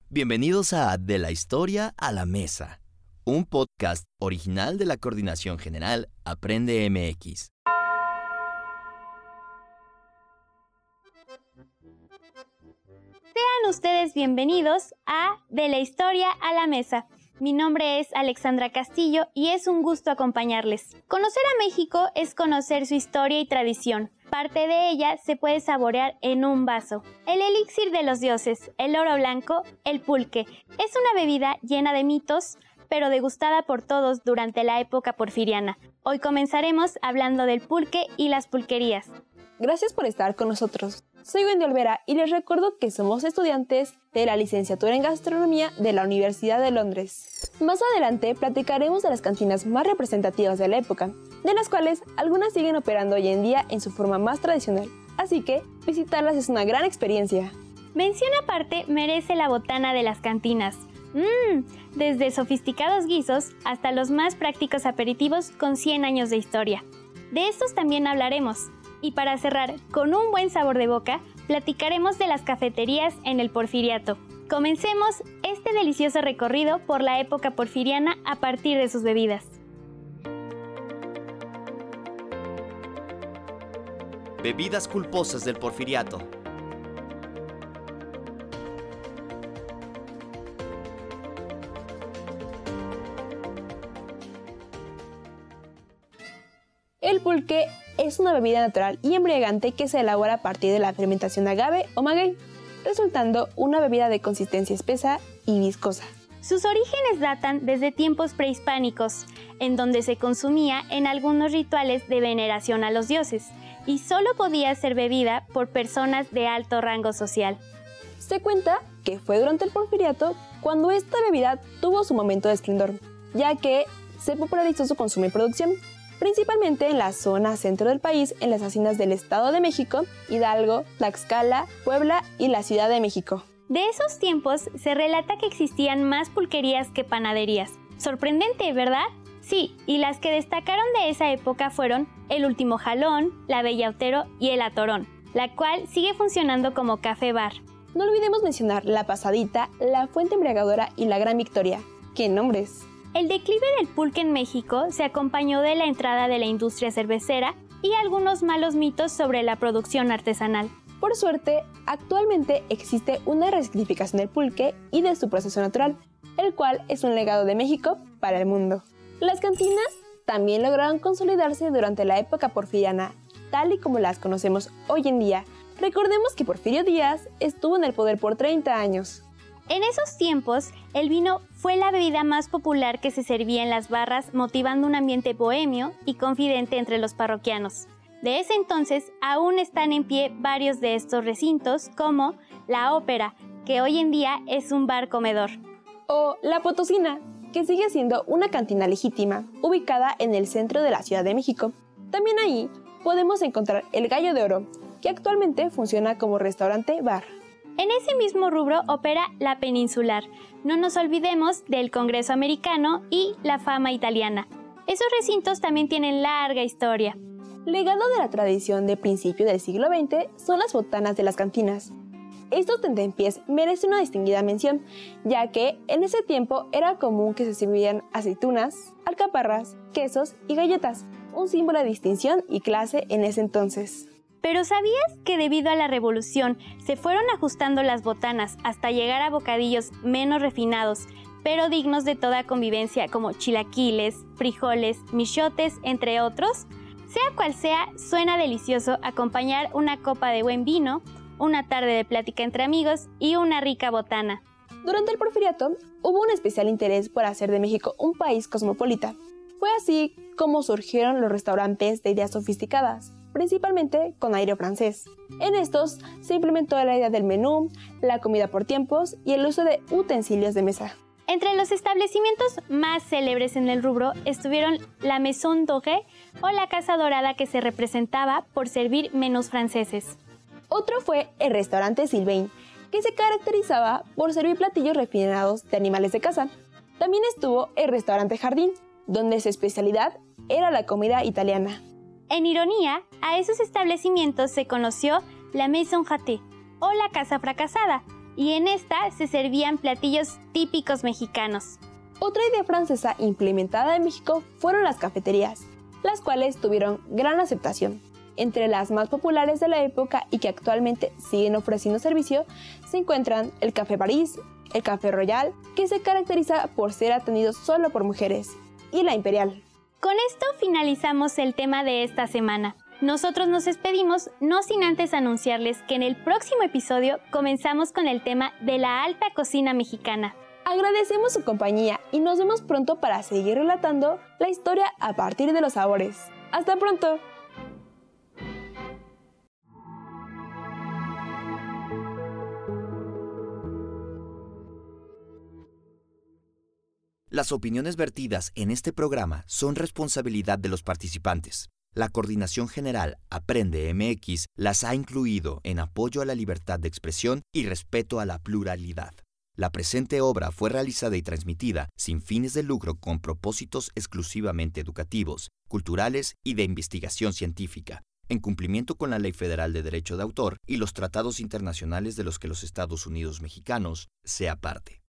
Bienvenidos a De la Historia a la Mesa, un podcast original de la Coordinación General Aprende MX. Sean ustedes bienvenidos a De la Historia a la Mesa. Mi nombre es Alexandra Castillo y es un gusto acompañarles. Conocer a México es conocer su historia y tradición. Parte de ella se puede saborear en un vaso. El elixir de los dioses, el oro blanco, el pulque. Es una bebida llena de mitos, pero degustada por todos durante la época porfiriana. Hoy comenzaremos hablando del pulque y las pulquerías. Gracias por estar con nosotros. Soy Wendy Olvera y les recuerdo que somos estudiantes de la licenciatura en Gastronomía de la Universidad de Londres. Más adelante platicaremos de las cantinas más representativas de la época, de las cuales algunas siguen operando hoy en día en su forma más tradicional, así que visitarlas es una gran experiencia. Mención aparte merece la botana de las cantinas. Desde sofisticados guisos hasta los más prácticos aperitivos con 100 años de historia. De estos también hablaremos. Y para cerrar con un buen sabor de boca, platicaremos de las cafeterías en el Porfiriato. Comencemos este delicioso recorrido por la época porfiriana a partir de sus bebidas. Bebidas culposas del Porfiriato. El pulque es una bebida natural y embriagante que se elabora a partir de la fermentación de agave o maguey, resultando una bebida de consistencia espesa y viscosa. Sus orígenes datan desde tiempos prehispánicos, en donde se consumía en algunos rituales de veneración a los dioses, y solo podía ser bebida por personas de alto rango social. Se cuenta que fue durante el Porfiriato cuando esta bebida tuvo su momento de esplendor, ya que se popularizó su consumo y producción, principalmente en la zona centro del país, en las haciendas del Estado de México, Hidalgo, Tlaxcala, Puebla y la Ciudad de México. De esos tiempos se relata que existían más pulquerías que panaderías. Sorprendente, ¿verdad? Sí, y las que destacaron de esa época fueron El Último Jalón, La Bella Otero y El Atorón, la cual sigue funcionando como café bar. No olvidemos mencionar La Pasadita, La Fuente Embriagadora y La Gran Victoria. ¡Qué nombres! El declive del pulque en México se acompañó de la entrada de la industria cervecera y algunos malos mitos sobre la producción artesanal. Por suerte, actualmente existe una resignificación del pulque y de su proceso natural, el cual es un legado de México para el mundo. Las cantinas también lograron consolidarse durante la época porfiriana, tal y como las conocemos hoy en día. Recordemos que Porfirio Díaz estuvo en el poder por 30 años. En esos tiempos, el vino fue la bebida más popular que se servía en las barras, motivando un ambiente bohemio y confidente entre los parroquianos. De ese entonces, aún están en pie varios de estos recintos, como La Ópera, que hoy en día es un bar-comedor. O La Potosina, que sigue siendo una cantina legítima, ubicada en el centro de la Ciudad de México. También ahí podemos encontrar El Gallo de Oro, que actualmente funciona como restaurante-bar. En ese mismo rubro opera La Peninsular. No nos olvidemos del Congreso Americano y la Fama Italiana. Esos recintos también tienen larga historia. Legado de la tradición de principio del siglo XX son las botanas de las cantinas. Estos tentempiés merecen una distinguida mención, ya que en ese tiempo era común que se sirvieran aceitunas, alcaparras, quesos y galletas, un símbolo de distinción y clase en ese entonces. ¿Pero sabías que debido a la revolución se fueron ajustando las botanas hasta llegar a bocadillos menos refinados, pero dignos de toda convivencia como chilaquiles, frijoles, michotes, entre otros? Sea cual sea, suena delicioso acompañar una copa de buen vino, una tarde de plática entre amigos y una rica botana. Durante el Porfiriato hubo un especial interés por hacer de México un país cosmopolita. Fue así como surgieron los restaurantes de ideas sofisticadas, principalmente con aire francés. En estos se implementó la idea del menú, la comida por tiempos y el uso de utensilios de mesa. Entre los establecimientos más célebres en el rubro estuvieron la Maison Dorée o la Casa Dorada, que se representaba por servir menús franceses. Otro fue el restaurante Sylvain, que se caracterizaba por servir platillos refinados de animales de caza. También estuvo el restaurante Jardín, donde su especialidad era la comida italiana. En ironía, a esos establecimientos se conoció la Maison Ratée o la Casa Fracasada, y en esta se servían platillos típicos mexicanos. Otra idea francesa implementada en México fueron las cafeterías, las cuales tuvieron gran aceptación. Entre las más populares de la época y que actualmente siguen ofreciendo servicio, se encuentran el Café París, el Café Royal, que se caracteriza por ser atendido solo por mujeres, y la Imperial. Con esto finalizamos el tema de esta semana. Nosotros nos despedimos, no sin antes anunciarles que en el próximo episodio comenzamos con el tema de la alta cocina mexicana. Agradecemos su compañía y nos vemos pronto para seguir relatando la historia a partir de los sabores. ¡Hasta pronto! Las opiniones vertidas en este programa son responsabilidad de los participantes. La Coordinación General Aprende MX las ha incluido en apoyo a la libertad de expresión y respeto a la pluralidad. La presente obra fue realizada y transmitida sin fines de lucro con propósitos exclusivamente educativos, culturales y de investigación científica, en cumplimiento con la Ley Federal de Derecho de Autor y los tratados internacionales de los que los Estados Unidos mexicanos sea parte.